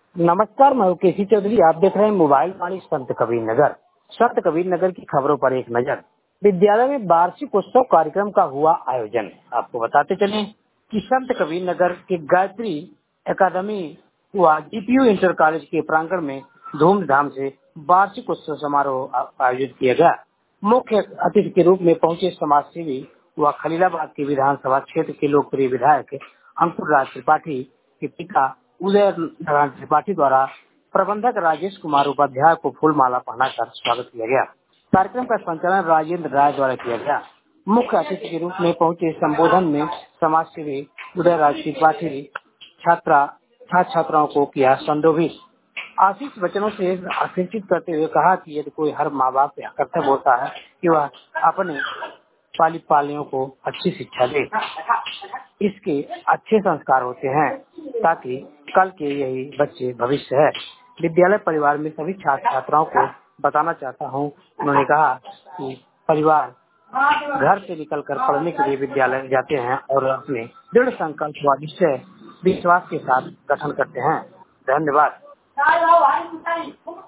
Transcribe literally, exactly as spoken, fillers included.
नमस्कार, मैं हूँ केसी चौधरी। आप देख रहे हैं मोबाइल वाणी संत कबीर नगर। संत कबीर नगर की खबरों पर एक नजर। विद्यालय में वार्षिक उत्सव कार्यक्रम का हुआ आयोजन। आपको बताते चलें कि संत कबीर नगर के गायत्री एकेडमी व जीपीयू इंटर कॉलेज के प्रांगण में धूमधाम से वार्षिक उत्सव समारोह आयोजित किया गया। मुख्य अतिथि के रूप में पहुंचे समाज सेवी व खलीलाबाद के विधानसभा क्षेत्र के लोकप्रिय विधायक अंकुर राज त्रिपाठी के पिता उदय नारायण त्रिपाठी द्वारा प्रबंधक राजेश कुमार उपाध्याय को फूल माला पहनाकर स्वागत किया गया। कार्यक्रम का संचालन राजेंद्र राय द्वारा किया गया। मुख्य अतिथि के रूप में पहुंचे संबोधन में समाज सेवी उदय राज त्रिपाठी छात्रा छात्र छात्राओं को किया संबोधित। आशीष वचनों से आशीर्षित करते हुए कहा कि यदि कोई हर माँ बाप का कर्तव्य होता है कि वह अपने पाली पालियों को अच्छी शिक्षा दे, इसके अच्छे संस्कार होते हैं ताकि कल के यही बच्चे भविष्य है। विद्यालय परिवार में सभी छात्र छात्राओं को बताना चाहता हूं। उन्होंने कहा कि परिवार घर से निकलकर पढ़ने के लिए विद्यालय जाते हैं और अपने दृढ़ संकल्प व निश्चय विश्वास के साथ गठन करते हैं। धन्यवाद।